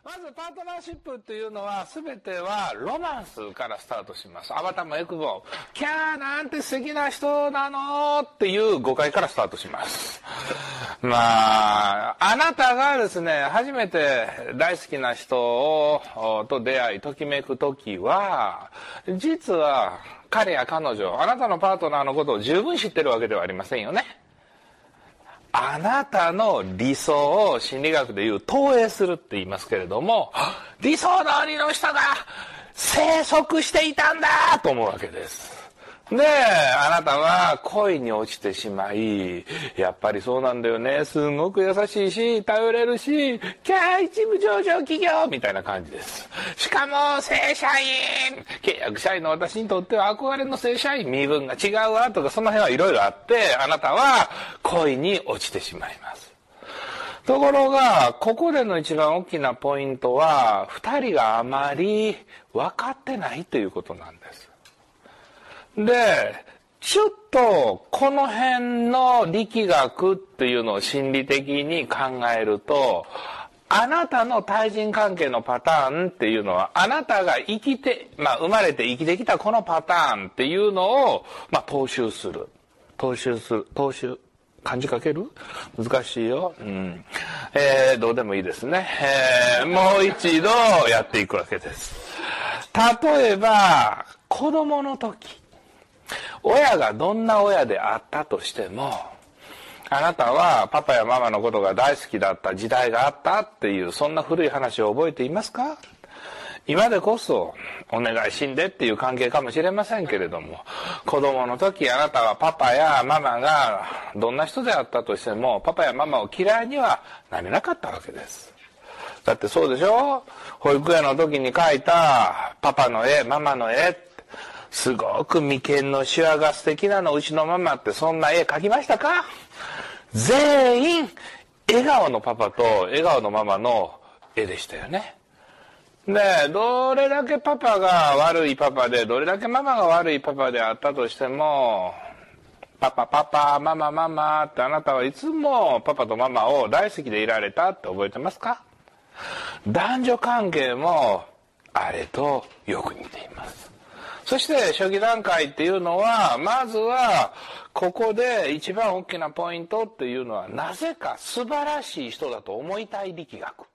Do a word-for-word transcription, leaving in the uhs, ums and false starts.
まずパートナーシップっていうのは全てはロマンスからスタートします。アバタもエクボ、キャーなんて素敵な人なのっていう誤解からスタートします。まあ、あなたがですね、初めて大好きな人をと出会い、ときめくときは、実は彼や彼女、あなたのパートナーのことを十分知ってるわけではありませんよね。あなたの理想を心理学でいう投影するって言いますけれども、理想通りの人が生息していたんだと思うわけです。で、あなたは恋に落ちてしまい、やっぱりそうなんだよね、すごく優しいし頼れるし、キャー一部上場企業みたいな感じです。しかも正社員、契約社員の私にとっては憧れの正社員、身分が違うわとか、その辺はいろいろあって、あなたは恋に落ちてしまいます。ところが、ここでの一番大きなポイントは、二人があまり分かってないということなんです。で、ちょっとこの辺の力学っていうのを心理的に考えると、あなたの対人関係のパターンっていうのは、あなたが生きて、まあ生まれて生きてきたこのパターンっていうのを、まあ踏襲する。踏襲する。踏襲。漢字書ける？難しいよ。うん。えー、どうでもいいですね。えー、もう一度やっていくわけです。例えば、子供の時。親がどんな親であったとしても、あなたはパパやママのことが大好きだった時代があったっていう、そんな古い話を覚えていますか？今でこそお願い死んでっていう関係かもしれませんけれども、子供の時あなたはパパやママがどんな人であったとしても、パパやママを嫌いにはなれなかったわけです。だってそうでしょ？保育園の時に描いたパパの絵、ママの絵、すごく眉間のシワが素敵なのうちのママって、そんな絵描きましたか？全員笑顔のパパと笑顔のママの絵でしたよね。で、どれだけパパが悪いパパで、どれだけママが悪いパパであったとしても、パパパパ、ママママって、あなたはいつもパパとママを大好きでいられたって覚えてますか？男女関係もあれとよく似ています。そして初期段階っていうのは、まずはここで一番大きなポイントっていうのは、なぜか素晴らしい人だと思いたい力学。